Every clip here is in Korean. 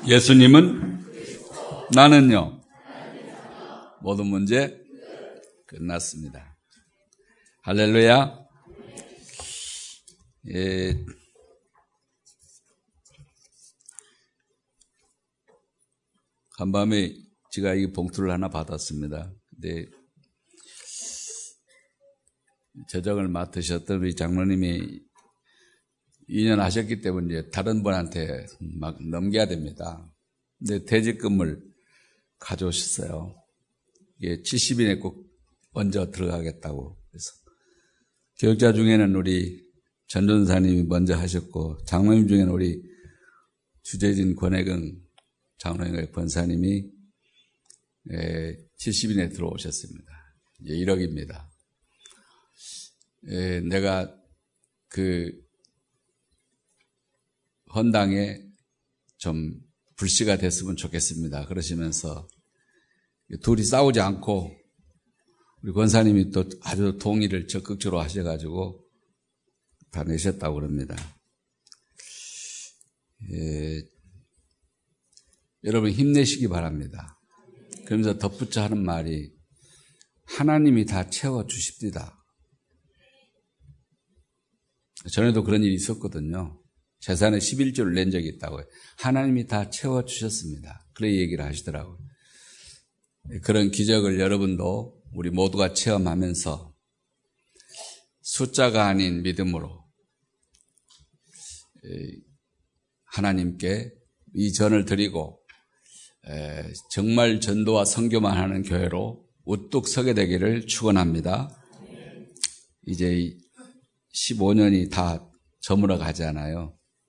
예수님은 나는요. 모든 문제 끝났습니다. 할렐루야. 간밤에 제가 이 봉투를 하나 받았습니다. 근데 저장을 맡으셨던 우리 장로님이 2년 하셨기 때문에 이제 다른 분한테 막 넘겨야 됩니다. 근데 퇴직금을 가져오셨어요. 이게 70인에 꼭 먼저 들어가겠다고. 그래서 교육자 중에는 우리 전전사님이 먼저 하셨고, 장로님 중에는 우리 주재진 권혜경 장로님과 권사님이 70인에 들어오셨습니다. 이제 1억입니다. 내가 그 헌당에 좀 불씨가 됐으면 좋겠습니다. 그러시면서 둘이 싸우지 않고 우리 권사님이 또 아주 동의를 적극적으로 하셔가지고 다 내셨다고 그럽니다. 여러분 힘내시기 바랍니다. 그러면서 덧붙여 하는 말이 하나님이 다 채워주십니다. 전에도 그런 일이 있었거든요. 재산의 11조를 낸 적이 있다고요. 하나님이 다 채워주셨습니다. 그런 얘기를 하시더라고요. 그런 기적을 여러분도 우리 모두가 체험하면서 숫자가 아닌 믿음으로 하나님께 이 전을 드리고 정말 전도와 선교만 하는 교회로 우뚝 서게 되기를 축원합니다. 이제 15년이 다 저물어 가잖아요.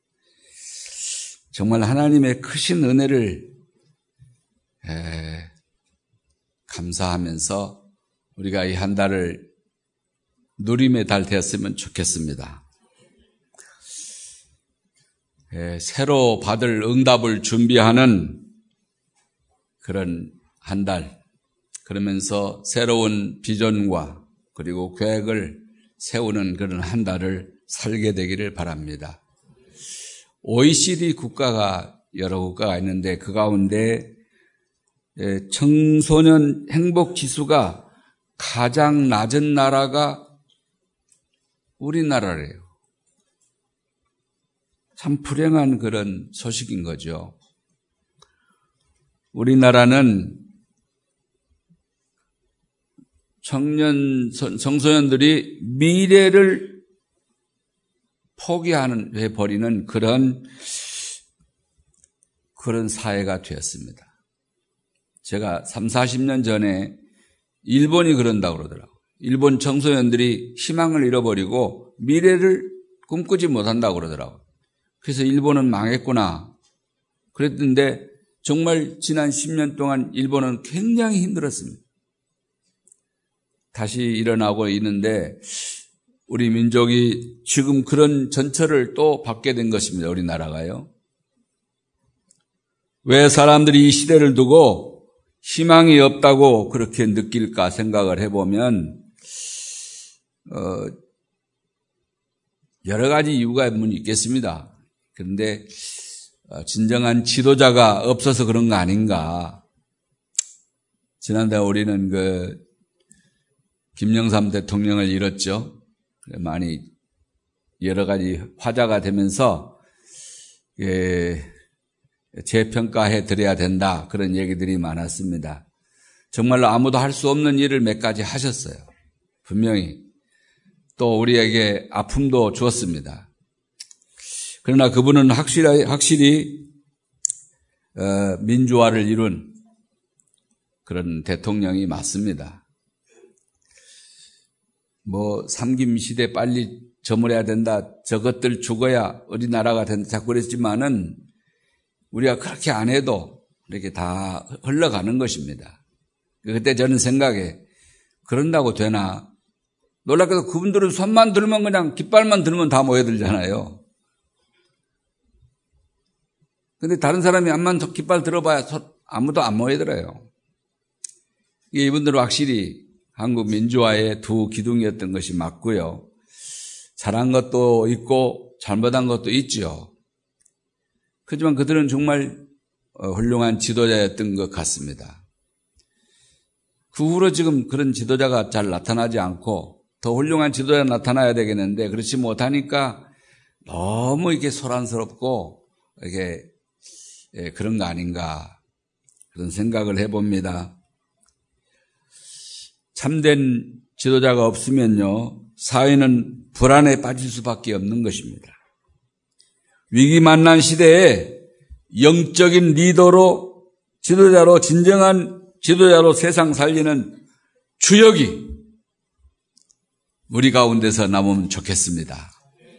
정말 하나님의 크신 은혜를 감사하면서 우리가 이 한 달을 누림의 달 되었으면 좋겠습니다. 새로 받을 응답을 준비하는 그런 한 달, 그러면서 새로운 비전과 그리고 계획을 세우는 그런 한 달을 살게 되기를 바랍니다. OECD 국가가 여러 국가가 있는데 그 가운데 청소년 행복 지수가 가장 낮은 나라가 우리나라래요. 참 불행한 그런 소식인 거죠. 우리나라는 청소년들이 미래를 포기해버리는 그런 사회가 되었습니다. 제가 30-40년 전에 일본이 그런다고 그러더라고요. 일본 청소년들이 희망을 잃어버리고 미래를 꿈꾸지 못한다고 그러더라고요. 그래서 일본은 망했구나 그랬는데 정말 지난 10년 동안 일본은 굉장히 힘들었습니다. 다시 일어나고 있는데 우리 민족이 지금 그런 전철을 또 받게 된 것입니다. 우리나라가요. 왜 사람들이 이 시대를 두고 희망이 없다고 그렇게 느낄까 생각을 해보면 여러 가지 이유가 있겠습니다. 그런데 진정한 지도자가 없어서 그런 거 아닌가. 지난달 우리는 김영삼 대통령을 잃었죠. 많이 여러 가지 화제가 되면서 재평가해 드려야 된다 그런 얘기들이 많았습니다. 정말로 아무도 할 수 없는 일을 몇 가지 하셨어요. 분명히 또 우리에게 아픔도 주었습니다. 그러나 그분은 확실히 민주화를 이룬 그런 대통령이 맞습니다. 삼김 시대 빨리 저물어야 된다. 저것들 죽어야 우리나라가 된다. 자꾸 그랬지만은 우리가 그렇게 안 해도 이렇게 다 흘러가는 것입니다. 그때 저는 생각해 그런다고 되나? 놀랍게도 그분들은 손만 들면 그냥 깃발만 들면 다 모여들잖아요. 근데 다른 사람이 암만 깃발 들어봐야 아무도 안 모여들어요. 이분들은 확실히 한국 민주화의 두 기둥이었던 것이 맞고요. 잘한 것도 있고 잘못한 것도 있죠. 하지만 그들은 정말 훌륭한 지도자였던 것 같습니다. 그 후로 지금 그런 지도자가 잘 나타나지 않고 더 훌륭한 지도자가 나타나야 되겠는데 그렇지 못하니까 너무 이렇게 소란스럽고 이게 그런 거 아닌가 그런 생각을 해봅니다. 참된 지도자가 없으면요 사회는 불안에 빠질 수밖에 없는 것입니다. 위기 만난 시대에 영적인 리더로 지도자로 진정한 지도자로 세상 살리는 주역이 우리 가운데서 남으면 좋겠습니다.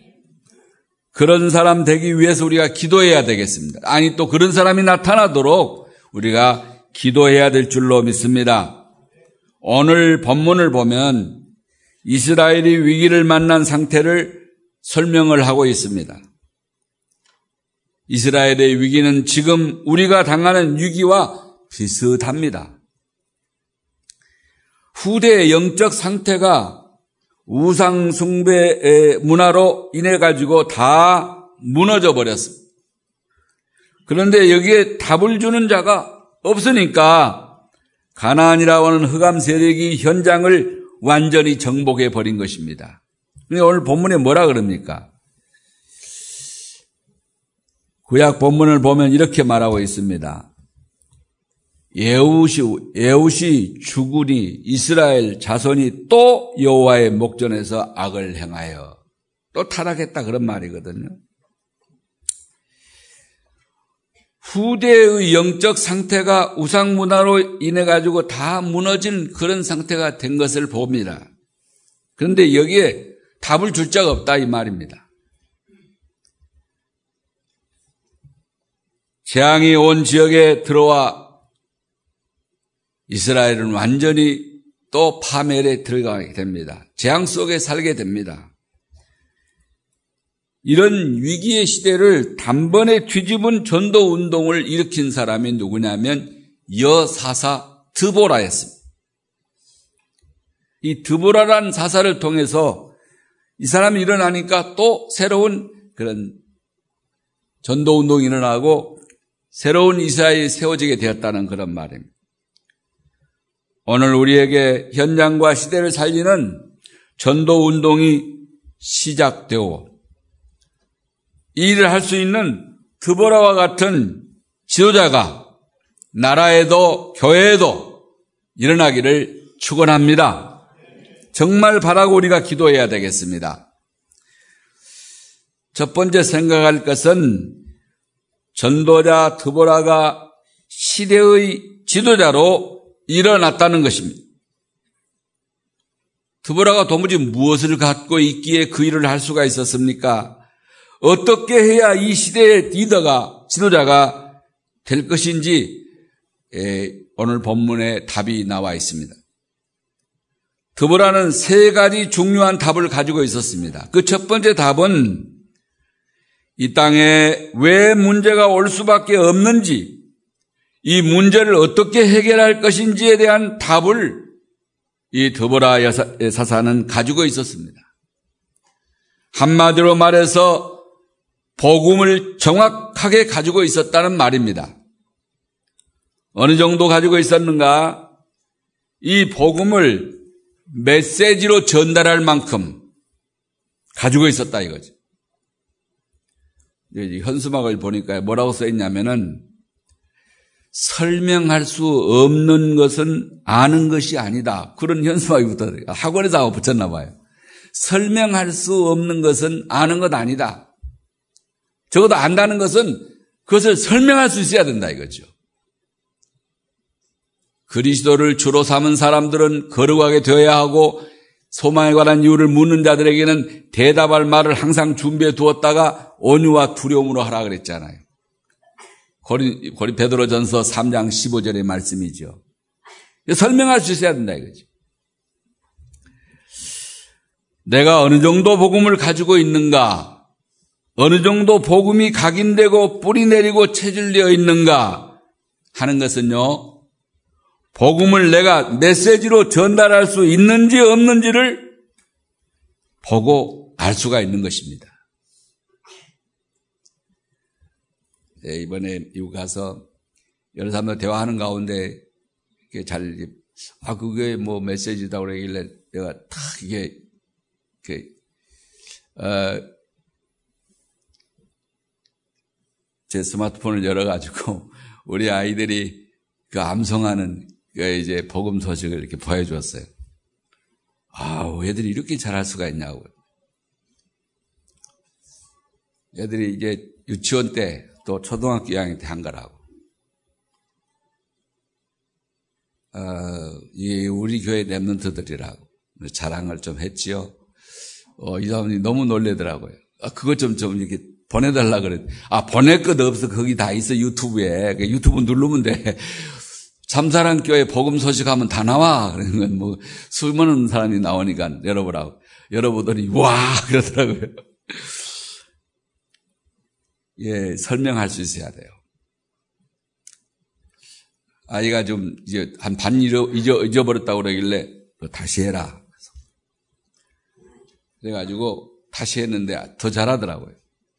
그런 사람 되기 위해서 우리가 기도해야 되겠습니다. 아니 또 그런 사람이 나타나도록 우리가 기도해야 될 줄로 믿습니다. 오늘 본문을 보면 이스라엘이 위기를 만난 상태를 설명을 하고 있습니다. 이스라엘의 위기는 지금 우리가 당하는 위기와 비슷합니다. 후대의 영적 상태가 우상 숭배의 문화로 인해 가지고 다 무너져 버렸습니다. 그런데 여기에 답을 주는 자가 없으니까 가나안이라고 하는 흑암 세력이 현장을 완전히 정복해 버린 것입니다. 오늘 본문에 뭐라 그럽니까? 구약 본문을 보면 이렇게 말하고 있습니다. 에웃이 죽으니 이스라엘 자손이 또 여호와의 목전에서 악을 행하여 또 타락했다 그런 말이거든요. 후대의 영적 상태가 우상 문화로 인해 가지고 다 무너진 그런 상태가 된 것을 봅니다. 그런데 여기에 답을 줄 자가 없다 이 말입니다. 재앙이 온 지역에 들어와 이스라엘은 완전히 또 파멸에 들어가게 됩니다. 재앙 속에 살게 됩니다. 이런 위기의 시대를 단번에 뒤집은 전도 운동을 일으킨 사람이 누구냐면 여사사 드보라였습니다. 이 드보라라는 사사를 통해서 이 사람이 일어나니까 또 새로운 그런 전도 운동이 일어나고 새로운 이스라엘이 세워지게 되었다는 그런 말입니다. 오늘 우리에게 현장과 시대를 살리는 전도 운동이 시작되고 이 일을 할 수 있는 드보라와 같은 지도자가 나라에도 교회에도 일어나기를 축원합니다. 정말 바라고 우리가 기도해야 되겠습니다. 첫 번째 생각할 것은 전도자 드보라가 시대의 지도자로 일어났다는 것입니다. 드보라가 도무지 무엇을 갖고 있기에 그 일을 할 수가 있었습니까? 어떻게 해야 이 시대의 리더가 지도자가 될 것인지 오늘 본문에 답이 나와 있습니다. 드보라는 세 가지 중요한 답을 가지고 있었습니다. 그 첫 번째 답은 이 땅에 왜 문제가 올 수밖에 없는지 이 문제를 어떻게 해결할 것인지에 대한 답을 이 드보라 사사는 가지고 있었습니다. 한마디로 말해서 복음을 정확하게 가지고 있었다는 말입니다. 어느 정도 가지고 있었는가? 이 복음을 메시지로 전달할 만큼 가지고 있었다 이거죠. 현수막을 보니까 뭐라고 써 있냐면은 설명할 수 없는 것은 아는 것이 아니다. 그런 현수막이 붙어요. 학원에서 붙였나 봐요. 설명할 수 없는 것은 아는 것 아니다. 적어도 안다는 것은 그것을 설명할 수 있어야 된다 이거죠. 그리스도를 주로 삼은 사람들은 거룩하게 되어야 하고 소망에 관한 이유를 묻는 자들에게는 대답할 말을 항상 준비해 두었다가 온유와 두려움으로 하라 그랬잖아요. 고린 베드로전서 3장 15절의 말씀이죠. 설명할 수 있어야 된다 이거죠. 내가 어느 정도 복음을 가지고 있는가, 어느 정도 복음이 각인되고 뿌리 내리고 체질되어 있는가 하는 것은요, 복음을 내가 메시지로 전달할 수 있는지 없는지를 보고 알 수가 있는 것입니다. 이번에 미국 가서 여러 사람들 대화하는 가운데 이게 그게 뭐 메시지다 그러길래 내가 탁 제 스마트폰을 열어가지고 우리 아이들이 그 암송하는 이제 복음 소식을 이렇게 보여주었어요. 애들이 이렇게 잘할 수가 있냐고. 애들이 이제 유치원 때 또 초등학교 2학년 때 한 거라고. 이게 우리 교회 랩런트들이라고 자랑을 좀 했지요. 이 사람이 너무 놀래더라고요. 그것 좀 이렇게 보내달라 그랬. 보낼 것 없어. 거기 다 있어, 유튜브에. 유튜브 누르면 돼. 참사랑 교회 복음 소식하면 다 나와. 그러는 건 수많은 사람이 나오니까 열어보라고. 열어보더니 와 그러더라고요. 예, 설명할 수 있어야 돼요. 아이가 좀 이제 한 반 잊어버렸다고 그러길래 다시 해라. 그래가지고 다시 했는데 더 잘하더라고요.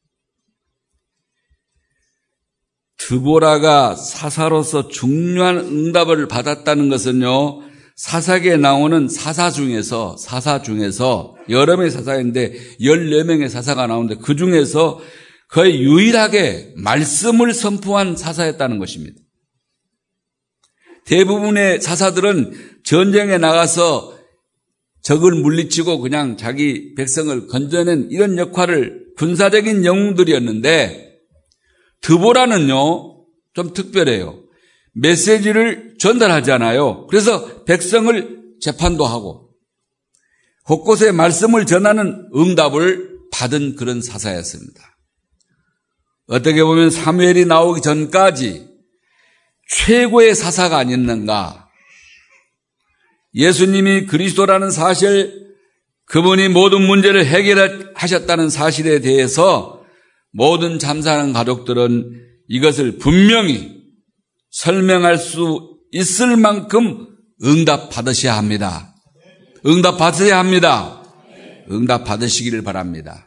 드보라가 사사로서 중요한 응답을 받았다는 것은요, 사사기에 나오는 사사 중에서 여러 명의 사사인데 14명의 사사가 나오는데 그 중에서 거의 유일하게 말씀을 선포한 사사였다는 것입니다. 대부분의 사사들은 전쟁에 나가서 적을 물리치고 그냥 자기 백성을 건져낸 이런 역할을 군사적인 영웅들이었는데 드보라는요 좀 특별해요. 메시지를 전달하잖아요. 그래서 백성을 재판도 하고 곳곳에 말씀을 전하는 응답을 받은 그런 사사였습니다. 어떻게 보면 사무엘이 나오기 전까지 최고의 사사가 아니었는가. 예수님이 그리스도라는 사실, 그분이 모든 문제를 해결하셨다는 사실에 대해서 모든 잠사하는 가족들은 이것을 분명히 설명할 수 있을 만큼 응답받으셔야 합니다. 응답받으셔야 합니다. 응답받으시기를 바랍니다.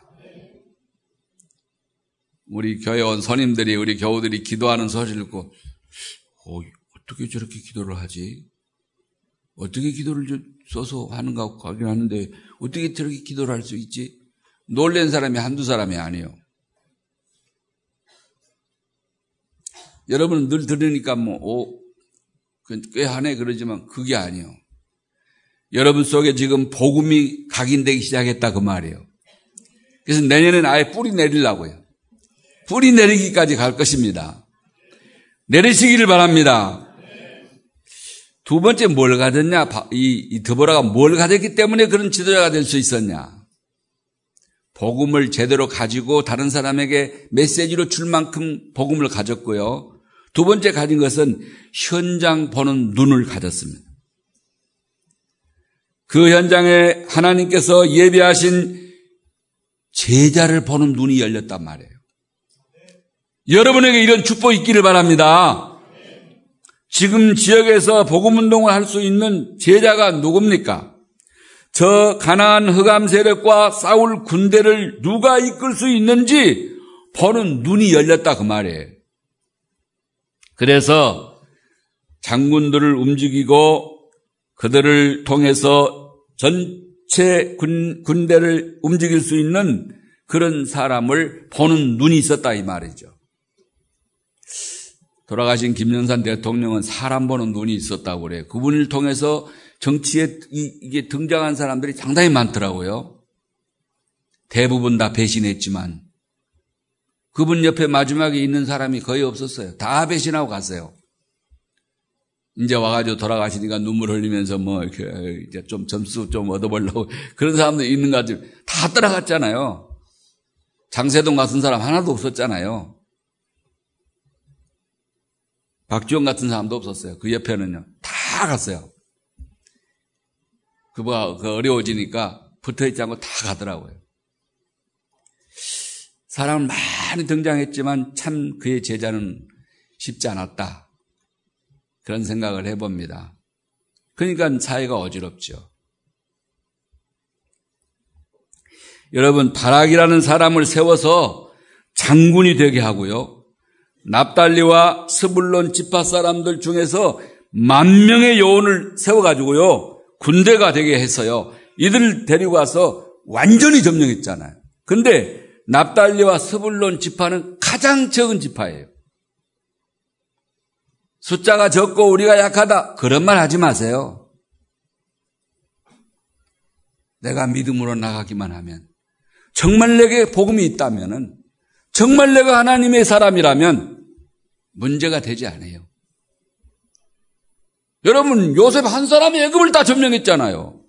우리 교회 온 선임들이, 우리 교우들이 기도하는 소식을 듣고 어떻게 저렇게 기도를 하지? 어떻게 기도를 써서 하는가 하긴 하는데 어떻게 저렇게 기도를 할 수 있지? 놀란 사람이 한두 사람이 아니에요. 여러분은 늘 들으니까 꽤 하네 그러지만 그게 아니에요. 여러분 속에 지금 복음이 각인되기 시작했다 그 말이에요. 그래서 내년에는 아예 뿌리 내리려고요. 뿌리 내리기까지 갈 것입니다. 내리시기를 바랍니다. 두 번째 뭘 가졌냐? 이 드보라가 뭘 가졌기 때문에 그런 지도자가 될 수 있었냐? 복음을 제대로 가지고 다른 사람에게 메시지로 줄 만큼 복음을 가졌고요. 두 번째 가진 것은 현장 보는 눈을 가졌습니다. 그 현장에 하나님께서 예비하신 제자를 보는 눈이 열렸단 말이에요. 여러분에게 이런 축복이 있기를 바랍니다. 지금 지역에서 복음운동을 할 수 있는 제자가 누굽니까? 저 가나안 흑암 세력과 싸울 군대를 누가 이끌 수 있는지 보는 눈이 열렸다 그 말이에요. 그래서 장군들을 움직이고 그들을 통해서 전체 군대를 움직일 수 있는 그런 사람을 보는 눈이 있었다 이 말이죠. 돌아가신 김영삼 대통령은 사람 보는 눈이 있었다고 그래요. 그분을 통해서 정치에 이게 등장한 사람들이 상당히 많더라고요. 대부분 다 배신했지만 그분 옆에 마지막에 있는 사람이 거의 없었어요. 다 배신하고 갔어요. 이제 와가지고 돌아가시니까 눈물 흘리면서 이렇게 이제 좀 점수 좀 얻어보려고 그런 사람들 있는 것 같아요. 다 떠나갔잖아요. 장세동 같은 사람 하나도 없었잖아요. 박지원 같은 사람도 없었어요. 그 옆에는요. 다 갔어요. 그거 어려워지니까 붙어있지 않고 다 가더라고요. 사람은 많이 등장했지만 참 그의 제자는 쉽지 않았다. 그런 생각을 해봅니다. 그러니까 사회가 어지럽죠. 여러분, 바락이라는 사람을 세워서 장군이 되게 하고요. 납달리와 스불론 지파 사람들 중에서 10,000명의 요원을 세워가지고요, 군대가 되게 했어요. 이들을 데리고 와서 완전히 점령했잖아요. 근데 납달리와 스불론 지파는 가장 적은 지파예요. 숫자가 적고 우리가 약하다, 그런 말 하지 마세요. 내가 믿음으로 나가기만 하면, 정말 내게 복음이 있다면은, 정말 내가 하나님의 사람이라면 문제가 되지 않아요. 여러분, 요셉 한 사람이 애굽을 다 점령했잖아요.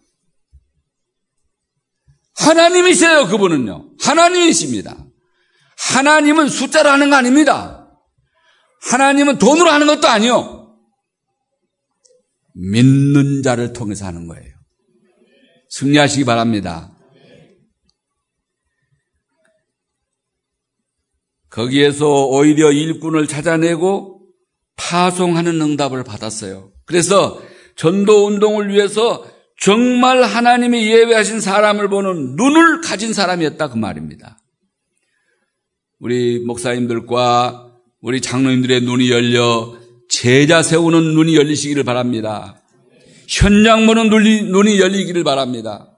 하나님이세요, 그분은요. 하나님이십니다. 하나님은 숫자로 하는 거 아닙니다. 하나님은 돈으로 하는 것도 아니요. 믿는 자를 통해서 하는 거예요. 승리하시기 바랍니다. 거기에서 오히려 일꾼을 찾아내고 파송하는 응답을 받았어요. 그래서 전도운동을 위해서 정말 하나님이 예배하신 사람을 보는 눈을 가진 사람이었다, 그 말입니다. 우리 목사님들과 우리 장로님들의 눈이 열려 제자 세우는 눈이 열리시기를 바랍니다. 현장 보는 눈이 열리기를 바랍니다.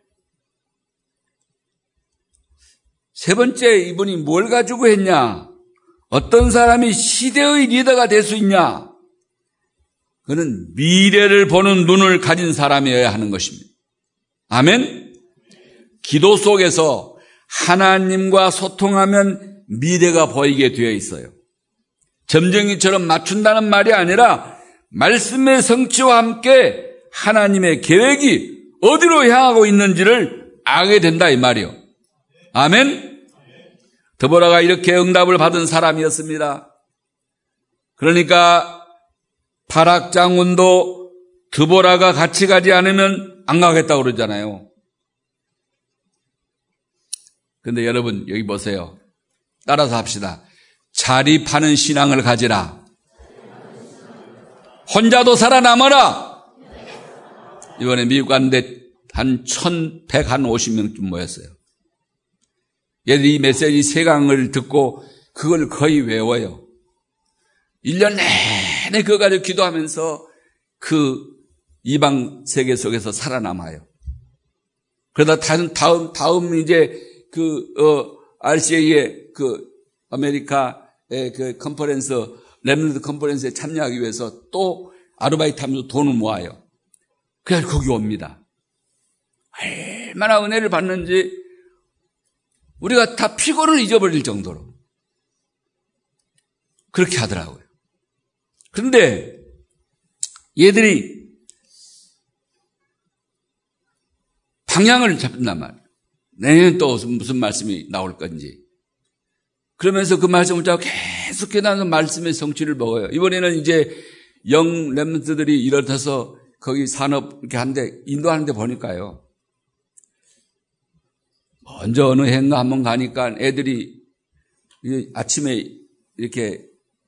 세 번째, 이분이 뭘 가지고 했냐? 어떤 사람이 시대의 리더가 될 수 있냐? 그는 미래를 보는 눈을 가진 사람이어야 하는 것입니다. 아멘? 기도 속에서 하나님과 소통하면 미래가 보이게 되어 있어요. 점쟁이처럼 맞춘다는 말이 아니라 말씀의 성취와 함께 하나님의 계획이 어디로 향하고 있는지를 알게 된다, 이 말이요. 아멘? 드보라가 이렇게 응답을 받은 사람이었습니다. 그러니까 바락 장군도 드보라가 같이 가지 않으면 안 가겠다고 그러잖아요. 근데 여러분, 여기 보세요. 따라서 합시다. 자립하는 신앙을 가지라. 혼자도 살아남아라. 이번에 미국 갔는데 한 1,150명쯤 모였어요. 얘들이 이 메시지 3강을 듣고 그걸 거의 외워요. 1년 내내 그거 가지고 기도하면서 그 이방 세계 속에서 살아남아요. 그러다 다음 이제 RCA의 아메리카의 컨퍼런스, 렘넌트 컨퍼런스에 참여하기 위해서 또 아르바이트 하면서 돈을 모아요. 그래서 거기 옵니다. 얼마나 은혜를 받는지 우리가 다 피곤을 잊어버릴 정도로 그렇게 하더라고요. 그런데 얘들이 방향을 잡는단 말이에요. 내년 또 무슨 말씀이 나올 건지. 그러면서 그 말씀을 잡고 계속 깨닫는 말씀의 성취를 먹어요. 이번에는 이제 영 렘넌트들이 일어서서 거기 산업 이렇게 하는데, 인도하는데 보니까요. 먼저 어느 해인가 한번 가니까 애들이 아침에 이렇게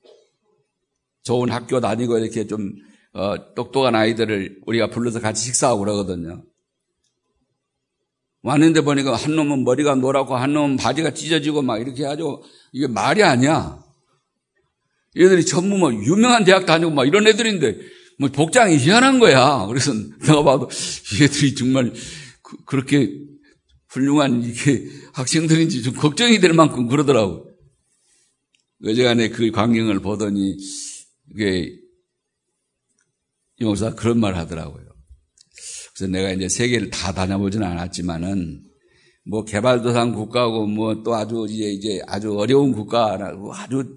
좋은 학교 다니고 이렇게 좀 똑똑한 아이들을 우리가 불러서 같이 식사하고 그러거든요. 왔는데 보니까 한 놈은 머리가 노랗고 한 놈은 바지가 찢어지고 막 이렇게 해가지고 이게 말이 아니야. 얘들이 전부 뭐 유명한 대학 다니고 막 이런 애들인데 뭐 복장이 희한한 거야. 그래서 내가 봐도 얘들이 정말 그렇게 훌륭한 이게 학생들인지 좀 걱정이 될 만큼 그러더라고. 어제간에 그 광경을 보더니 이게 이 목사가 그런 말 하더라고요. 그래서 내가 이제 세계를 다 다녀보지는 않았지만은 뭐 개발도상 국가고 뭐 또 아주 이제 아주 어려운 국가라고 아주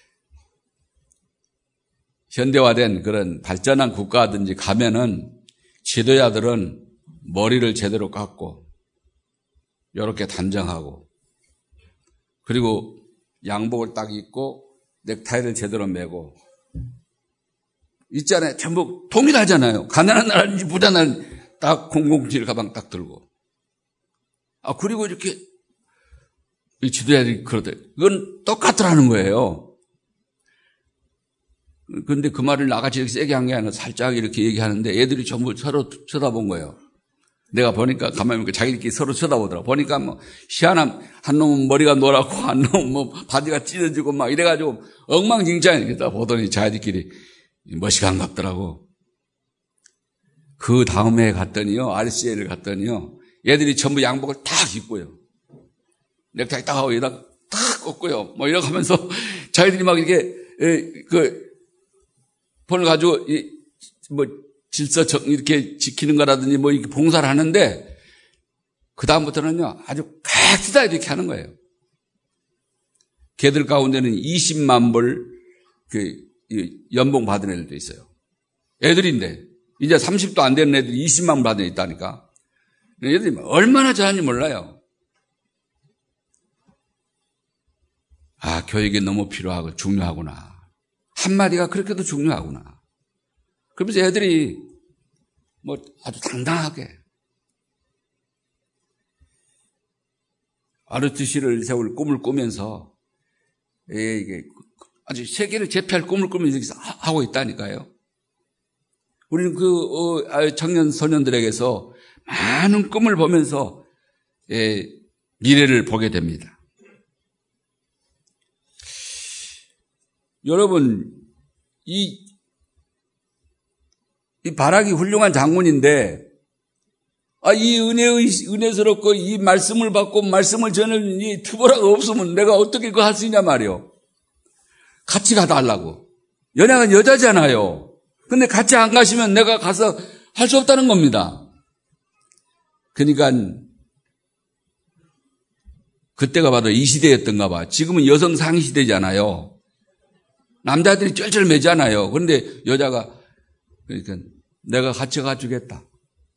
현대화된 그런 발전한 국가든지 가면은 지도자들은 머리를 제대로 깎고 이렇게 단정하고 그리고 양복을 딱 입고 넥타이를 제대로 매고 있잖아요. 전부 동일하잖아요. 가난한 나라인지 부자 나라인지 딱 007 가방 딱 들고. 그리고 이렇게 이 지도자들이 그러대. 이건 똑같더라는 거예요. 그런데 그 말을 나같이 이렇게 세게 한 게 아니라 살짝 이렇게 얘기하는데 애들이 전부 서로 쳐다본 거예요. 내가 보니까 가만히 보니까 자기들끼리 서로 쳐다보더라고. 보니까 뭐 희한한 한 놈은 머리가 노랗고 한 놈은 뭐 바지가 찢어지고 막 이래가지고 엉망진창 이렇게 다 보더니 자기들끼리 멋이간 같더라고. 그 다음에 갔더니요, RCA를 갔더니요, 얘들이 전부 양복을 딱 입고요. 넥타이 딱 하고 여기다 딱 꽂고요. 뭐 이렇게 하면서 자기들이 막 이렇게, 폰을 가지고, 뭐, 질서 이렇게 지키는 거라든지 뭐 이렇게 봉사를 하는데, 그다음부터는요, 아주 각자 이렇게 하는 거예요. 걔들 가운데는 20만 불, 연봉 받은 애들도 있어요. 애들인데, 이제 30도 안 되는 애들이 20만 불 받은 애 있다니까. 애들이 얼마나 잘하는지 몰라요. 아, 교육이 너무 필요하고 중요하구나. 한마디가 그렇게도 중요하구나. 그러면서 애들이 뭐 아주 당당하게 아르투시를 세울 꿈을 꾸면서 이게 아주 세계를 제패할 꿈을 꾸면서 하고 있다니까요. 우리는 청년 소년들에게서 많은 꿈을 보면서 미래를 보게 됩니다. 여러분, 이 바락이 훌륭한 장군인데, 이 은혜스럽고 이 말씀을 받고 말씀을 전하는 이 트보라가 없으면 내가 어떻게 그거 할 수 있냐 말이요. 같이 가달라고. 연약은 여자잖아요. 근데 같이 안 가시면 내가 가서 할 수 없다는 겁니다. 그러니까, 그때가 봐도 이 시대였던가 봐. 지금은 여성 상위 시대잖아요. 남자들이 쩔쩔매잖아요. 그런데 여자가, 그러니까 내가 같이 가주겠다.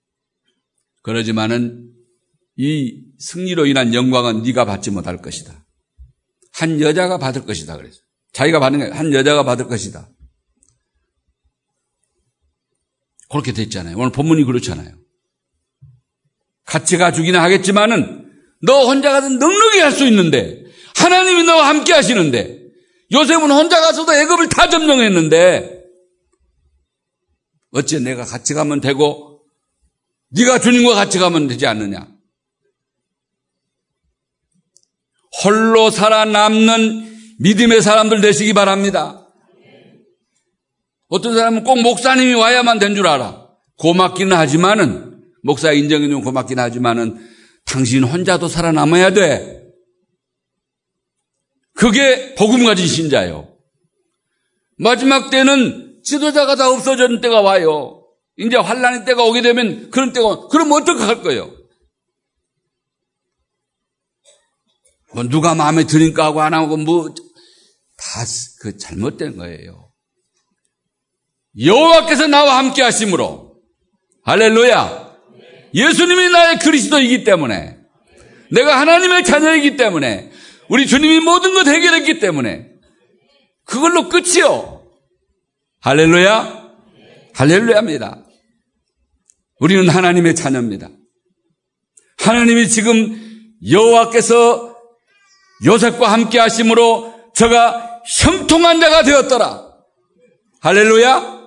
그러지만은 이 승리로 인한 영광은 네가 받지 못할 것이다. 한 여자가 받을 것이다. 그래서 자기가 받는 게 한 여자가 받을 것이다. 그렇게 됐잖아요. 오늘 본문이 그렇잖아요. 같이 가주기는 하겠지만은 너 혼자 가든 넉넉히 할 수 있는데 하나님이 너와 함께 하시는데 요셉은 혼자 가서도 애굽을 다 점령했는데 어째 내가 같이 가면 되고 네가 주님과 같이 가면 되지 않느냐. 홀로 살아남는 믿음의 사람들 되시기 바랍니다. 어떤 사람은 꼭 목사님이 와야만 된 줄 알아. 고맙기는 하지만은 목사 인정해 주면 고맙기는 하지만은 당신 혼자도 살아남아야 돼. 그게 복음 가진 신자예요. 마지막 때는 지도자가 다 없어지는 때가 와요. 이제 환란의 때가 오게 되면 그런 때가 그럼 어떻게 할 거예요? 뭐 누가 마음에 드니까 하고 안 하고 뭐 다 그 잘못된 거예요. 여호와께서 나와 함께 하심으로 할렐루야. 예수님이 나의 그리스도이기 때문에 내가 하나님의 자녀이기 때문에 우리 주님이 모든 것 해결했기 때문에 그걸로 끝이요. 할렐루야. 할렐루야입니다. 우리는 하나님의 자녀입니다. 하나님이 지금 여호와께서 요셉과 함께 하심으로 저가 형통한 자가 되었더라. 할렐루야.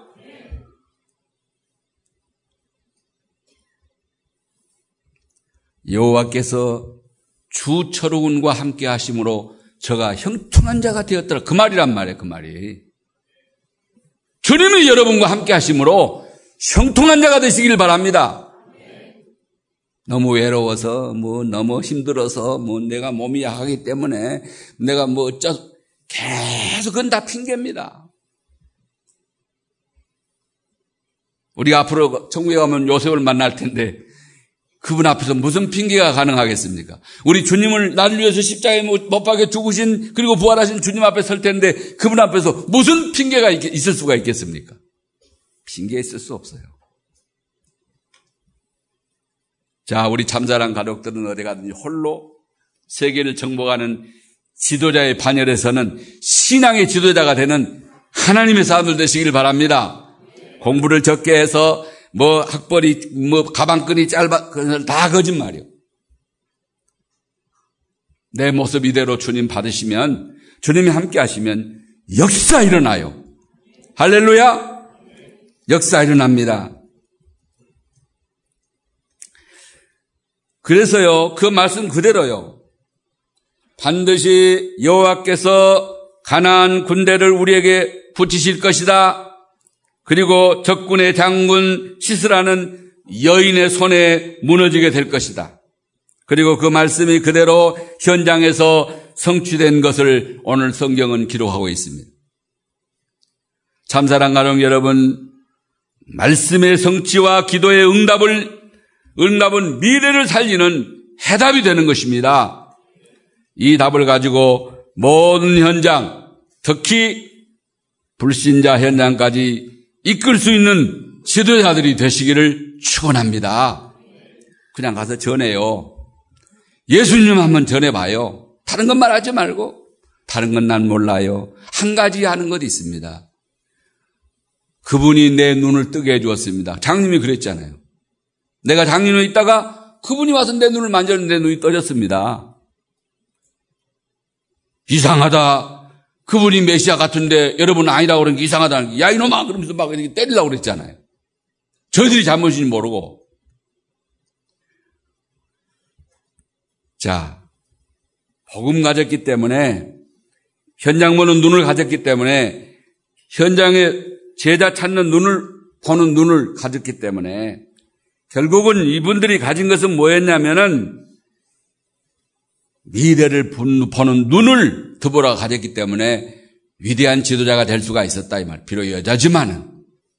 여호와께서 주 철우군과 함께 하심으로 저가 형통한 자가 되었더라. 그 말이란 말이에요. 그 말이. 주님이 여러분과 함께 하심으로 형통한 자가 되시길 바랍니다. 너무 외로워서 너무 힘들어서 내가 몸이 약하기 때문에 내가 계속 그건 다 핑계입니다. 우리가 앞으로 천국에 가면 요셉을 만날 텐데 그분 앞에서 무슨 핑계가 가능하겠습니까? 우리 주님을 나를 위해서 십자가에 못 박혀 죽으신 그리고 부활하신 주님 앞에 설 텐데 그분 앞에서 무슨 핑계가 있을 수가 있겠습니까? 핑계 있을 수 없어요. 자, 우리 잠자란 가족들은 어디 가든지 홀로 세계를 정복하는 지도자의 반열에서는 신앙의 지도자가 되는 하나님의 사람들 되시길 바랍니다. 공부를 적게 해서 학벌이 가방끈이 짧아 그건 다 거짓말이요. 내 모습 이대로 주님 받으시면 주님이 함께 하시면 역사 일어나요. 할렐루야. 역사 일어납니다. 그래서요, 그 말씀 그대로요. 반드시 여호와께서 가나안 군대를 우리에게 붙이실 것이다. 그리고 적군의 장군 시스라는 여인의 손에 무너지게 될 것이다. 그리고 그 말씀이 그대로 현장에서 성취된 것을 오늘 성경은 기록하고 있습니다. 참사랑 가족 여러분, 말씀의 성취와 기도의 응답은 미래를 살리는 해답이 되는 것입니다. 이 답을 가지고 모든 현장, 특히 불신자 현장까지 이끌 수 있는 지도자들이 되시기를 축원합니다. 그냥 가서 전해요. 예수님 한번 전해봐요. 다른 건 말하지 말고, 다른 건 난 몰라요. 한 가지 하는 것이 있습니다. 그분이 내 눈을 뜨게 해주었습니다. 장님이 그랬잖아요. 내가 장님에 있다가 그분이 와서 내 눈을 만졌는데 눈이 떠졌습니다. 이상하다. 그분이 메시아 같은데 여러분 아니라고 그러니까 이상하다. 야 이놈아 그러면서 막 이렇게 때리려고 그랬잖아요. 저희들이 잘못인지 모르고. 자, 복음 가졌기 때문에, 현장 보는 눈을 가졌기 때문에, 현장에 제자 찾는 눈을 보는 눈을 가졌기 때문에 결국은 이분들이 가진 것은 뭐였냐면은 미래를 보는 눈을 드보라가 가졌기 때문에 위대한 지도자가 될 수가 있었다 이 말. 비록 여자지만은.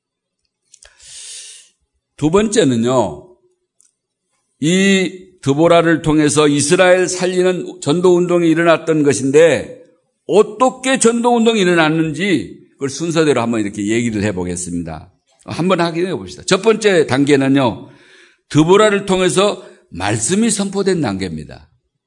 두 번째는요. 이 드보라를 통해서 이스라엘 살리는 전도운동이 일어났던 것인데 어떻게 전도운동이 일어났는지 그걸 순서대로 한번 이렇게 얘기를 해보겠습니다. 한번 확인해 봅시다. 첫 번째 단계는요. 드보라를 통해서 말씀이 선포된 단계입니다.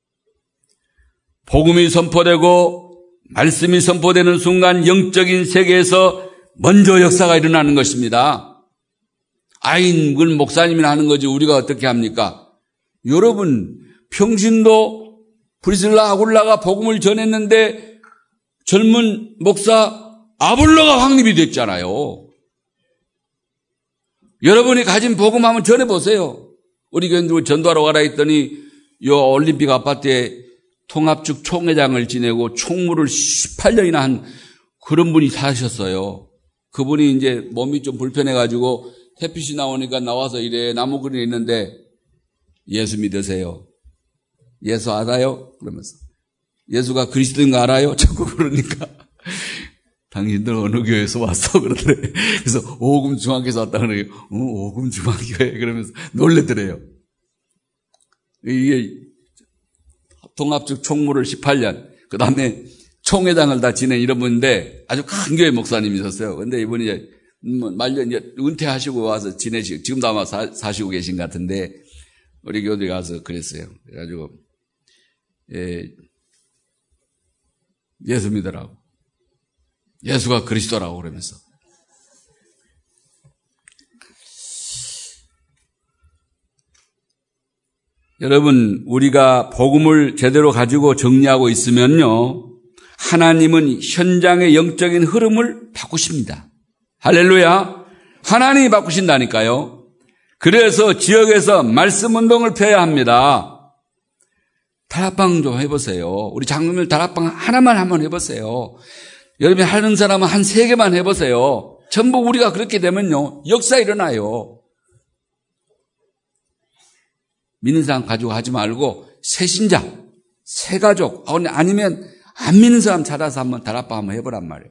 복음이 선포되고 말씀이 선포되는 순간 영적인 세계에서 먼저 역사가 일어나는 것입니다. 그건 목사님이 하는 거지 우리가 어떻게 합니까? 여러분 평신도 브리슬라 아굴라가 복음을 전했는데 젊은 목사 아볼로가 확립이 됐잖아요. 여러분이 가진 복음 한번 전해보세요. 우리 교인들 전도하러 가라 했더니 요 올림픽 아파트에 통합측 총회장을 지내고 총무를 18년이나 한 그런 분이 사셨어요. 그분이 이제 몸이 좀 불편해가지고 햇빛이 나오니까 나와서 이래 나무그린에 있는데 예수 믿으세요. 예수 알아요? 그러면서 예수가 그리스도인 거 알아요? 자꾸 그러니까 당신들 어느 교회에서 왔어? 그러더래. 그래서 오금 중앙교회에서 왔다 그러요. 오금 중앙교회 그러면서 놀래더래요. 이게 통합측 총무를 18년, 그 다음에 총회장을 다 지낸 이런 분인데 아주 큰 교회 목사님이셨어요. 근데 이분이 이제 말년 이제 은퇴하시고 와서 지내시고 지금도 아마 사시고 계신 것 같은데 우리 교회 가서 그랬어요. 그래가지고 예수 믿으라고. 예수가 그리스도라고 그러면서. 여러분, 우리가 복음을 제대로 가지고 정리하고 있으면요, 하나님은 현장의 영적인 흐름을 바꾸십니다. 할렐루야. 하나님이 바꾸신다니까요. 그래서 지역에서 말씀 운동을 펴야 합니다. 다락방 좀 해보세요. 우리 장로님 다락방 하나만 한번 해보세요. 여러분이 하는 사람은 한 3개만 해보세요. 전부 우리가 그렇게 되면요, 역사 일어나요. 믿는 사람 가지고 하지 말고 새신자, 새가족 아니면 안 믿는 사람 찾아서 한번 다락방 한번 해보란 말이에요.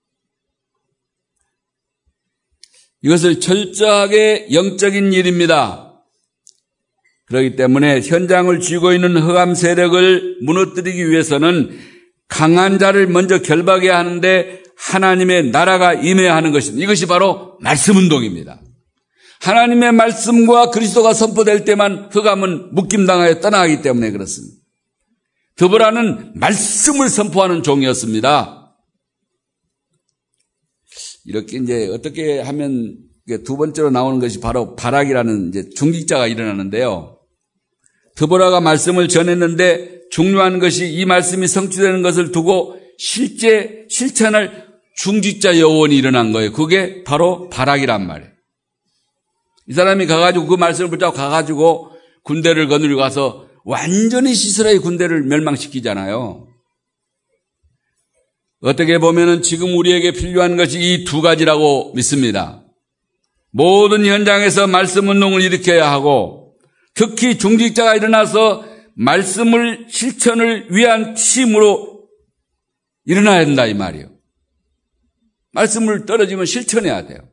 이것을 철저하게 영적인 일입니다. 그렇기 때문에 현장을 쥐고 있는 흑암 세력을 무너뜨리기 위해서는 강한 자를 먼저 결박해야 하는데 하나님의 나라가 임해야 하는 것입니다. 이것이 바로 말씀운동입니다. 하나님의 말씀과 그리스도가 선포될 때만 흑암은 묶임당하여 떠나가기 때문에 그렇습니다. 드보라는 말씀을 선포하는 종이었습니다. 이렇게 이제 어떻게 하면 두 번째로 나오는 것이 바로 바락이라는 이제 중직자가 일어나는데요. 드보라가 말씀을 전했는데 중요한 것이 이 말씀이 성취되는 것을 두고 실천할 중직자 여원이 일어난 거예요. 그게 바로 바락이란 말이에요. 이 사람이 가가지고 그 말씀을 붙잡고 가가지고 군대를 거느리고 가서 완전히 시스라의 군대를 멸망시키잖아요. 어떻게 보면은 지금 우리에게 필요한 것이 이 두 가지라고 믿습니다. 모든 현장에서 말씀 운동을 일으켜야 하고 특히 중직자가 일어나서 말씀을 실천을 위한 팀으로 일어나야 된다 이 말이에요. 말씀을 떨어지면 실천해야 돼요.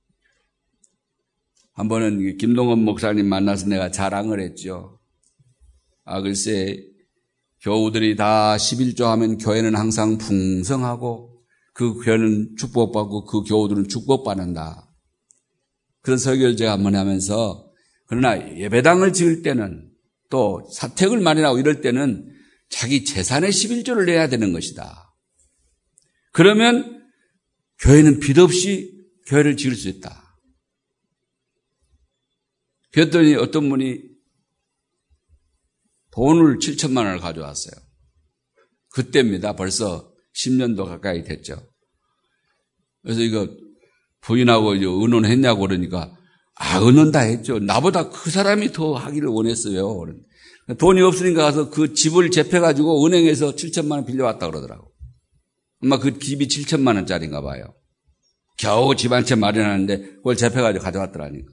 한 번은 김동원 목사님 만나서 내가 자랑을 했죠. 글쎄 교우들이 다 11조 하면 교회는 항상 풍성하고 그 교회는 축복받고 그 교우들은 축복받는다. 그런 설교를 제가 한번 하면서 그러나 예배당을 지을 때는 또 사택을 마련하고 이럴 때는 자기 재산의 11조를 내야 되는 것이다. 그러면 교회는 빚 없이 교회를 지을 수 있다. 그랬더니 어떤 분이 돈을 7천만 원을 가져왔어요. 그때입니다. 벌써 10년도 가까이 됐죠. 그래서 이거 부인하고 의논했냐고 그러니까 의논 다 했죠. 나보다 그 사람이 더 하기를 원했어요. 돈이 없으니까 가서 그 집을 재패가지고 은행에서 7천만 원 빌려왔다 그러더라고. 아마 그 집이 7천만 원짜리인가 봐요. 겨우 집 한 채 마련하는데 그걸 재패가지고 가져왔더라니까.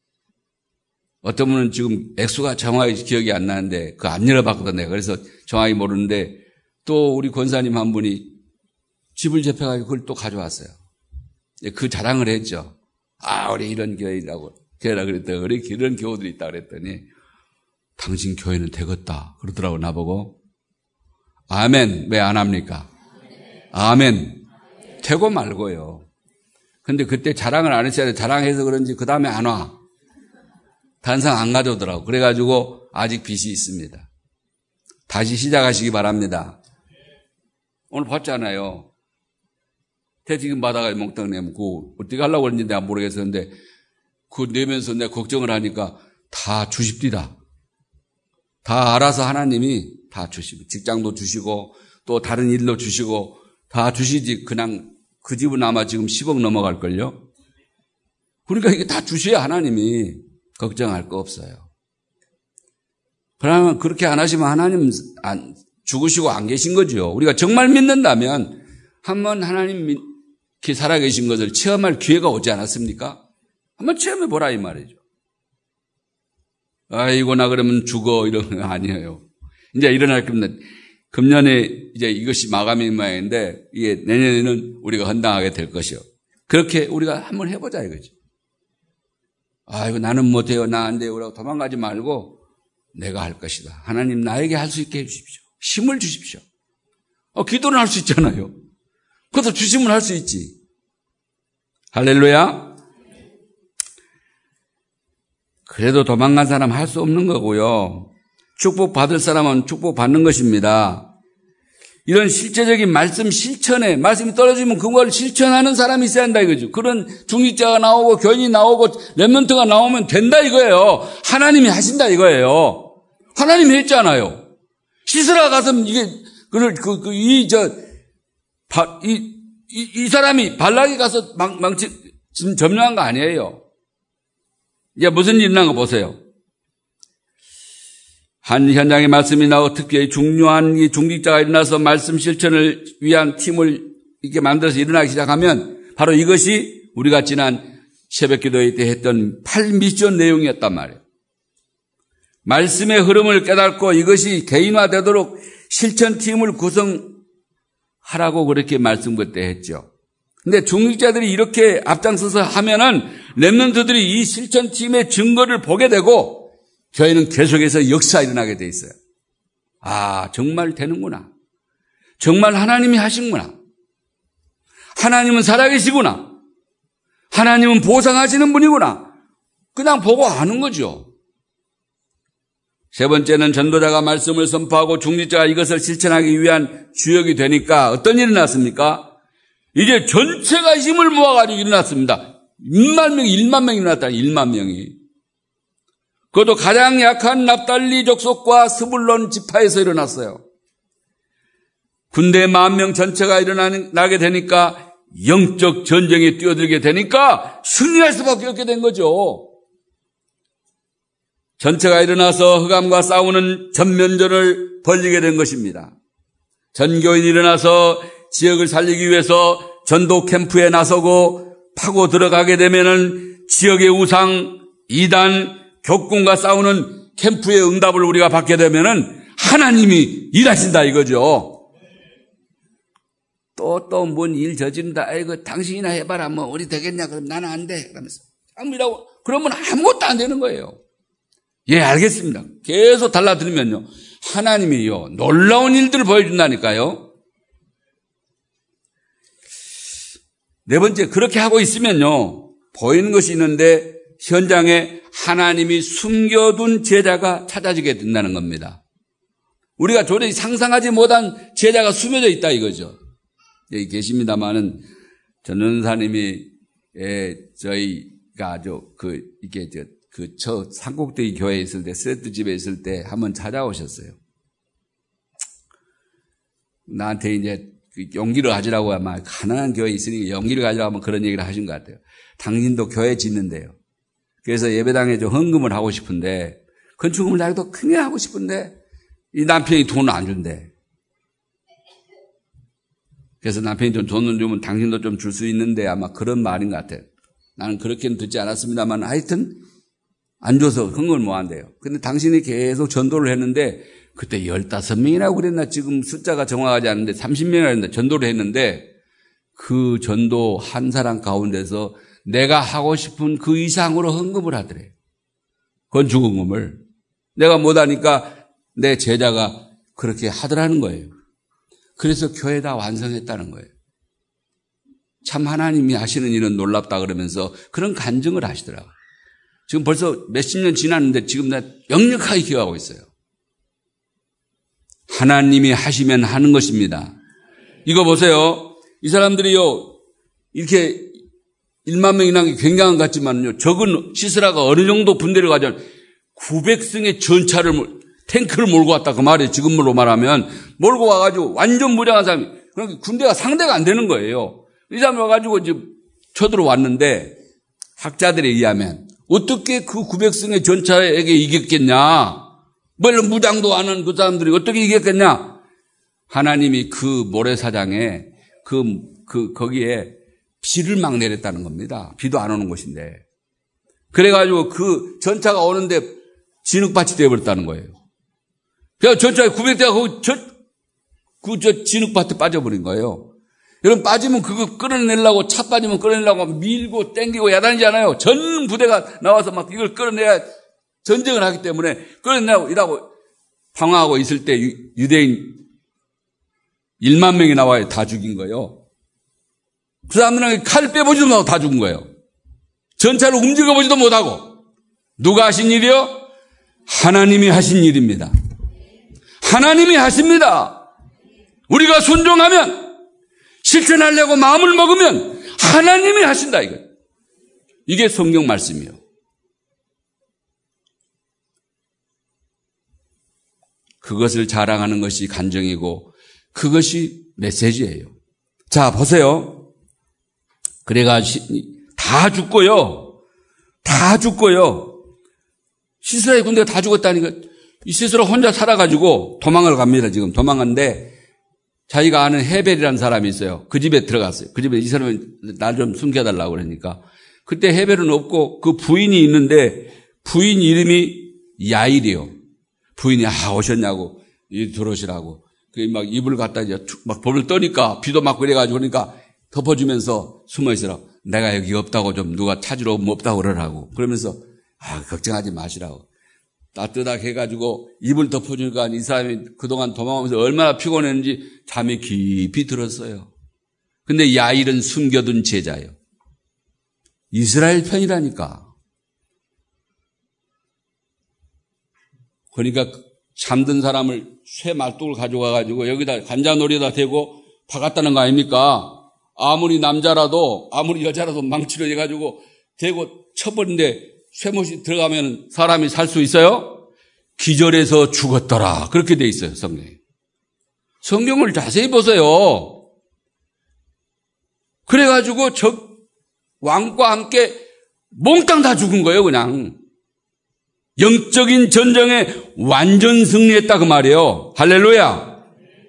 어떤 분은 지금 액수가 정확히 기억이 안 나는데 그거 안 열어봤거든 내가. 그래서 정확히 모르는데 또 우리 권사님 한 분이 집을 재패가지고 그걸 또 가져왔어요. 그 자랑을 했죠. 우리 이런 교회라고 그랬더니 우리 이런 교우들이 있다 그랬더니 당신 교회는 되겠다 그러더라고 나보고. 아멘. 왜 안 합니까? 아멘. 되고 말고요. 근데 그때 자랑을 안 했어야 돼. 자랑해서 그런지 그 다음에 안 와. 단상 안 가져오더라고. 그래가지고 아직 빚이 있습니다. 다시 시작하시기 바랍니다. 오늘 봤잖아요. 퇴직금 받아가 몽땅 내면 그거 어떻게 하려고 그랬는지 내가 모르겠었는데 그거 내면서 내가 걱정을 하니까 다 주십디다. 다 알아서 하나님이 다 주시고 직장도 주시고 또 다른 일도 주시고 다 주시지. 그냥 그 집은 아마 지금 10억 넘어갈걸요. 그러니까 이게 다 주셔야 하나님이 걱정할 거 없어요. 그러면 그렇게 안 하시면 하나님 죽으시고 안 계신 거죠. 우리가 정말 믿는다면 한번 하나님 이렇게 살아계신 것을 체험할 기회가 오지 않았습니까? 한번 체험해 보라 이 말이죠. 아이고 나 그러면 죽어 이런 거 아니에요. 이제 일어날 겁니다. 금년에 이제 이것이 마감인 모양인데 이게 내년에는 우리가 헌당하게 될 것이요. 그렇게 우리가 한번 해보자 이거죠. 이거 나는 못해요. 나 안 돼요. 라고 도망가지 말고 내가 할 것이다. 하나님 나에게 할 수 있게 해주십시오. 힘을 주십시오. 기도는 할 수 있잖아요. 그것도 주시면 할 수 있지. 할렐루야. 그래도 도망간 사람 할 수 없는 거고요. 축복받을 사람은 축복받는 것입니다. 이런 실제적인 말씀 실천에 말씀이 떨어지면 그걸 실천하는 사람이 있어야 한다 이거죠. 그런 중직자가 나오고 교인이 나오고 렘넌트가 나오면 된다 이거예요. 하나님이 하신다 이거예요. 하나님이 했잖아요. 시스라 가서 이게 이 사람이 발락이 가서 점령한 거 아니에요. 이제 무슨 일이 일어난 거 보세요. 한 현장에 말씀이 나오고 특히 중요한 이 중직자가 일어나서 말씀 실천을 위한 팀을 이렇게 만들어서 일어나기 시작하면 바로 이것이 우리가 지난 새벽기도회 때 했던 8미션 내용이었단 말이에요. 말씀의 흐름을 깨닫고 이것이 개인화되도록 실천팀을 구성하라고 그렇게 말씀 그때 했죠. 근데 중직자들이 이렇게 앞장서서 하면은 렘넌트들이 이 실천팀의 증거를 보게 되고 교회는 계속해서 역사 일어나게 돼 있어요. 정말 되는구나. 정말 하나님이 하신구나. 하나님은 살아계시구나. 하나님은 보상하시는 분이구나. 그냥 보고 아는 거죠. 세 번째는 전도자가 말씀을 선포하고 중직자가 이것을 실천하기 위한 주역이 되니까 어떤 일이 났습니까? 이제 전체가 힘을 모아가지고 일어났습니다. 1만 명이 일어났다. 1만 명이. 그것도 가장 약한 납달리 족속과 스불론 지파에서 일어났어요. 군대 10,000명 전체가 일어나게 되니까 영적 전쟁에 뛰어들게 되니까 승리할 수밖에 없게 된 거죠. 전체가 일어나서 흑암과 싸우는 전면전을 벌이게 된 것입니다. 전교인이 일어나서 지역을 살리기 위해서 전도 캠프에 나서고 파고 들어가게 되면은 지역의 우상, 이단, 격군과 싸우는 캠프의 응답을 우리가 받게 되면은 하나님이 일하신다 이거죠. 또 뭔 일 저지른다. 아이고 당신이나 해봐라. 뭐 우리 되겠냐? 그럼 나는 안 돼. 그러면서 아무리라고 그러면 아무것도 안 되는 거예요. 예, 알겠습니다. 계속 달라들면요. 하나님이요. 놀라운 일들을 보여준다니까요. 네 번째, 그렇게 하고 있으면요. 보이는 것이 있는데 현장에 하나님이 숨겨둔 제자가 찾아지게 된다는 겁니다. 우리가 도저히 상상하지 못한 제자가 숨겨져 있다 이거죠. 여기 계십니다만은 전원사님이 저희가 저 산꼭대기 교회에 있을 때, 세트 집에 있을 때 한번 찾아오셨어요. 나한테 이제 용기를 가지라고 아마 가난한 교회에 있으니까 용기를 가지라고 하면 그런 얘기를 하신 것 같아요. 당신도 교회 짓는데요. 그래서 예배당에 좀 헌금을 하고 싶은데, 건축금을 자기도 크게 하고 싶은데, 이 남편이 돈을 안 준대. 그래서 남편이 좀 돈을 주면 당신도 좀 줄 수 있는데 아마 그런 말인 것 같아요. 나는 그렇게는 듣지 않았습니다만 하여튼 안 줘서 헌금을 못 한대요. 근데 당신이 계속 전도를 했는데 그때 15명이라고 그랬나 지금 숫자가 정확하지 않은데 30명이라 했는데 전도를 했는데 그 전도 한 사람 가운데서 내가 하고 싶은 그 이상으로 헌금을 하더래요. 건축헌금을. 내가 못하니까 내 제자가 그렇게 하더라는 거예요. 그래서 교회 다 완성했다는 거예요. 참 하나님이 하시는 일은 놀랍다 그러면서 그런 간증을 하시더라고요. 지금 벌써 몇십 년 지났는데 지금 나 역력하게 기억하고 있어요. 하나님이 하시면 하는 것입니다. 이거 보세요. 이 사람들이요, 이렇게 1만 명이나 굉장한 것 같지만요, 적은 시스라가 어느 정도 분대를 가져 900승의 전차를, 탱크를 몰고 왔다 그 말이에요. 지금으로 말하면. 몰고 와가지고 완전 무장한 사람이, 그러니까 군대가 상대가 안 되는 거예요. 이 사람이 와가지고 이제 쳐들어왔는데, 학자들에 의하면, 어떻게 그 900승의 전차에게 이겼겠냐? 뭘 무장도 안 하는 그 사람들이 어떻게 이겼겠냐? 하나님이 그 모래사장에, 거기에 비를 막 내렸다는 겁니다. 비도 안 오는 곳인데. 그래가지고 그 전차가 오는데 진흙밭이 되어버렸다는 거예요. 그래서 전차에 900대가 그 진흙밭에 빠져버린 거예요. 여러분, 빠지면 그거 끌어내려고, 차 빠지면 끌어내려고 밀고 땡기고 야단이잖아요. 전 부대가 나와서 막 이걸 끌어내야 전쟁을 하기 때문에 끌어내라고 이라고 방황하고 있을 때 유대인 1만 명이 나와요. 다 죽인 거예요. 그 사람들은 칼 빼보지도 못하고 다 죽은 거예요. 전차를 움직여보지도 못하고. 누가 하신 일이요? 하나님이 하신 일입니다. 하나님이 하십니다. 우리가 순종하면, 실천하려고 마음을 먹으면 하나님이 하신다 이거예요. 이게 성경 말씀이에요. 그것을 자랑하는 것이 간증이고 그것이 메시지예요. 자, 보세요. 그래가지고 다 죽고요. 다 죽고요. 시스라의 군대가 다 죽었다니까. 이 시스라 혼자 살아가지고 도망을 갑니다. 지금 도망갔는데 자기가 아는 헤벨이라는 사람이 있어요. 그 집에 들어갔어요. 그 집에 이 사람이 날 좀 숨겨달라고 그러니까. 그때 헤벨은 없고 그 부인이 있는데 부인 이름이 야일이요. 부인이 오셨냐고 들어오시라고. 막 이불 갖다 이제 막 벌을 떠니까 비도 맞고 이래가지고 그러니까 덮어주면서 숨어 있으라고. 내가 여기 없다고 좀 누가 찾으러 오면 없다고 그러라고. 그러면서 걱정하지 마시라고. 따뜻하게 해가지고 이불 덮어주니까 이 사람이 그동안 도망하면서 얼마나 피곤했는지 잠이 깊이 들었어요. 근데 야일은 숨겨둔 제자예요. 이스라엘 편이라니까. 그러니까 잠든 사람을 쇠 말뚝을 가져가가지고 여기다 관자놀이에다 대고 박았다는 거 아닙니까? 아무리 남자라도 아무리 여자라도 망치로 해가지고 대고 쳐버린데 쇠못이 들어가면 사람이 살 수 있어요? 기절해서 죽었더라. 그렇게 돼 있어요, 성경에. 성경을 자세히 보세요. 그래가지고 저 왕과 함께 몽땅 다 죽은 거예요, 그냥. 영적인 전쟁에 완전 승리했다 그 말이에요. 할렐루야.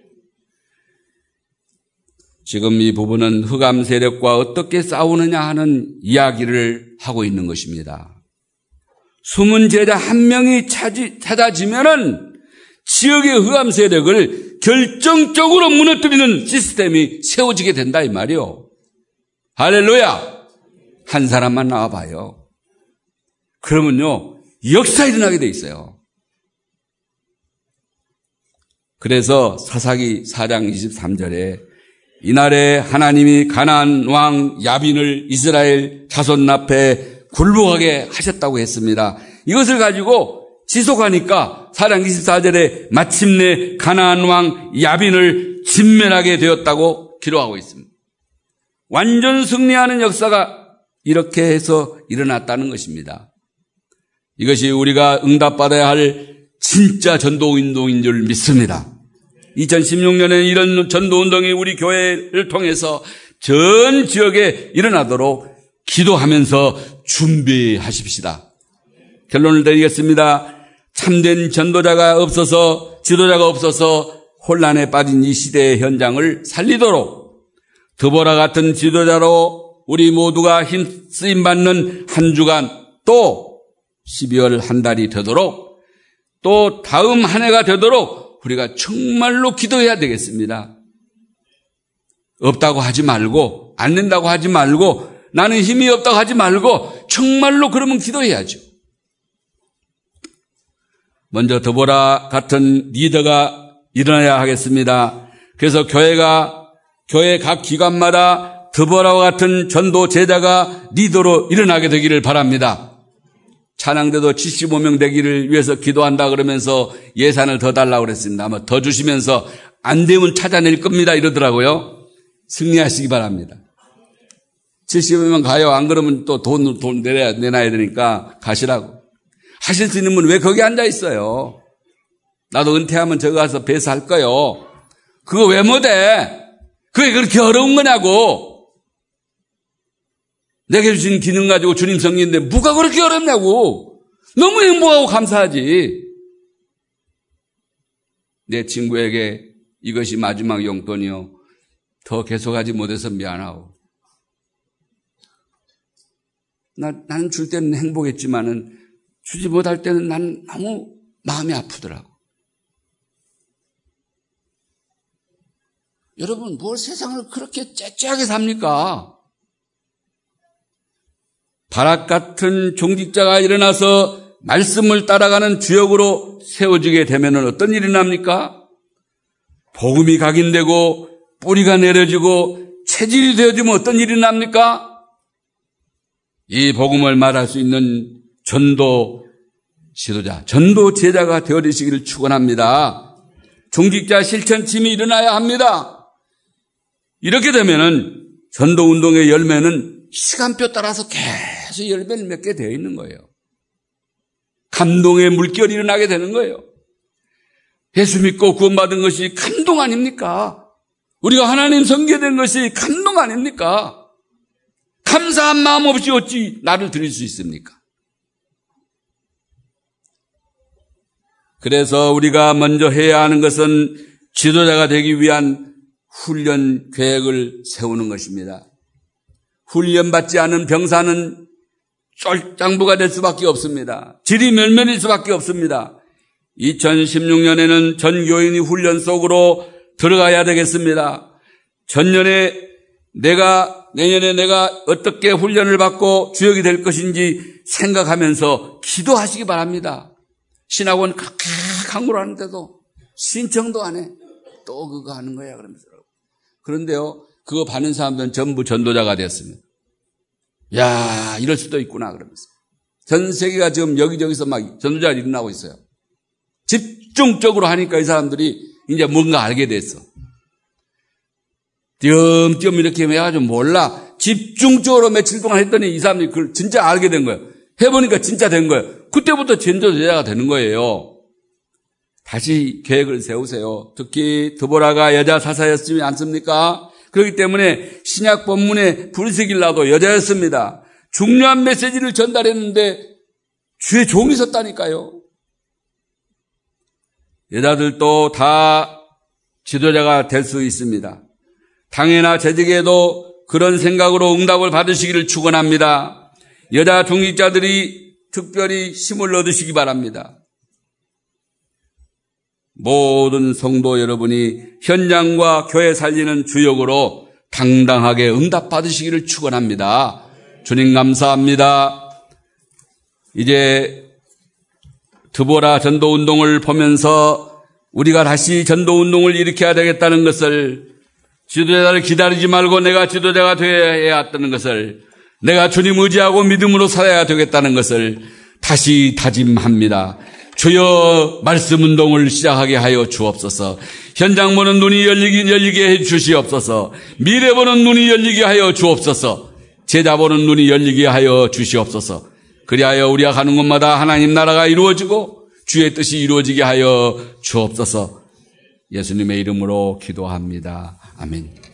지금 이 부분은 흑암 세력과 어떻게 싸우느냐 하는 이야기를 하고 있는 것입니다. 숨은 제자 한 명이 찾아지면은 지역의 흑암 세력을 결정적으로 무너뜨리는 시스템이 세워지게 된다 이 말이요. 할렐루야. 한 사람만 나와봐요. 그러면요 역사 일어나게 돼 있어요. 그래서 사사기 4장 23절에 이날에 하나님이 가나안 왕 야빈을 이스라엘 자손 앞에 굴복하게 하셨다고 했습니다. 이것을 가지고 지속하니까 4장 24절에 마침내 가나안 왕 야빈을 진멸하게 되었다고 기록하고 있습니다. 완전 승리하는 역사가 이렇게 해서 일어났다는 것입니다. 이것이 우리가 응답받아야 할 진짜 전도운동인 줄 믿습니다. 2016년에 이런 전도운동이 우리 교회를 통해서 전 지역에 일어나도록 기도하면서 준비하십시다. 결론을 내리겠습니다. 참된 전도자가 없어서 지도자가 없어서 혼란에 빠진 이 시대의 현장을 살리도록 드보라 같은 지도자로 우리 모두가 힘쓰임받는 한 주간 또 12월 한 달이 되도록 또 다음 한 해가 되도록 우리가 정말로 기도해야 되겠습니다. 없다고 하지 말고 안 된다고 하지 말고 나는 힘이 없다고 하지 말고 정말로 그러면 기도해야죠. 먼저 드보라 같은 리더가 일어나야 하겠습니다. 그래서 교회 각 기관마다 드보라와 같은 전도 제자가 리더로 일어나게 되기를 바랍니다. 찬양대도 75명 되기를 위해서 기도한다 그러면서 예산을 더 달라고 그랬습니다. 아마 더 주시면서 안 되면 찾아낼 겁니다 이러더라고요. 승리하시기 바랍니다. 70명 가요. 안 그러면 또 돈 내놔야 되니까 가시라고. 하실 수 있는 분 왜 거기 앉아 있어요? 나도 은퇴하면 저거 가서 배사할 거요. 그거 왜 못해? 그게 그렇게 어려운 거냐고. 내게 주신 기능 가지고 주님 섬기는데 뭐가 그렇게 어렵냐고. 너무 행복하고 감사하지. 내 친구에게 이것이 마지막 용돈이요. 더 계속하지 못해서 미안하고. 나는 줄 때는 행복했지만은 주지 못할 때는 난 너무 마음이 아프더라고. 여러분, 뭘 세상을 그렇게 째째하게 삽니까? 바락 같은 종직자가 일어나서 말씀을 따라가는 주역으로 세워지게 되면 어떤 일이 납니까? 복음이 각인되고 뿌리가 내려지고 체질이 되어지면 어떤 일이 납니까? 이 복음을 말할 수 있는 전도 지도자, 전도 제자가 되어지시기를 축원합니다. 종직자 실천팀이 일어나야 합니다. 이렇게 되면은 전도 운동의 열매는 시간표 따라서 계속 열매를 맺게 되어 있는 거예요. 감동의 물결이 일어나게 되는 거예요. 예수 믿고 구원받은 것이 감동 아닙니까? 우리가 하나님 섬기게 된 것이 감동 아닙니까? 감사한 마음 없이 어찌 나를 드릴 수 있습니까? 그래서 우리가 먼저 해야 하는 것은 지도자가 되기 위한 훈련 계획을 세우는 것입니다. 훈련받지 않은 병사는 쫄장부가 될 수밖에 없습니다. 질이 멸면일 수밖에 없습니다. 2016년에는 전 교인이 훈련 속으로 들어가야 되겠습니다. 내년에 내가 어떻게 훈련을 받고 주역이 될 것인지 생각하면서 기도하시기 바랍니다. 신학원 그렇게 강구를 하는데도 신청도 안 해. 또 그거 하는 거야 그러면서. 그런데요, 그거 받는 사람들은 전부 전도자가 되었습니다. 야, 이럴 수도 있구나 그러면서. 전 세계가 지금 여기저기서 막 전도자가 일어나고 있어요. 집중적으로 하니까 이 사람들이 이제 뭔가 알게 됐어. 띄엄띄엄 이렇게 해가지고 몰라. 집중적으로 며칠 동안 했더니 이 사람들이 그걸 진짜 알게 된 거예요. 해보니까 진짜 된 거예요. 그때부터 전도자가 되는 거예요. 다시 계획을 세우세요. 특히 드보라가 여자 사사였지 않습니까? 그렇기 때문에 신약 본문에 불새길라도 여자였습니다. 중요한 메시지를 전달했는데 주의 종이 섰다니까요. 여자들도 다 지도자가 될 수 있습니다. 당회나 재직에도 그런 생각으로 응답을 받으시기를 축원합니다. 여자 중직자들이 특별히 힘을 얻으시기 바랍니다. 모든 성도 여러분이 현장과 교회 살리는 주역으로 당당하게 응답받으시기를 축원합니다. 주님 감사합니다. 이제 드보라 전도운동을 보면서 우리가 다시 전도운동을 일으켜야 되겠다는 것을, 지도자를 기다리지 말고 내가 지도자가 되어야 했다는 것을, 내가 주님 의지하고 믿음으로 살아야 되겠다는 것을 다시 다짐합니다. 주여 말씀운동을 시작하게 하여 주옵소서. 현장 보는 눈이 열리게 해 주시옵소서. 미래 보는 눈이 열리게 하여 주옵소서. 제자 보는 눈이 열리게 하여 주시옵소서. 그리하여 우리가 가는 곳마다 하나님 나라가 이루어지고 주의 뜻이 이루어지게 하여 주옵소서. 예수님의 이름으로 기도합니다. 아멘.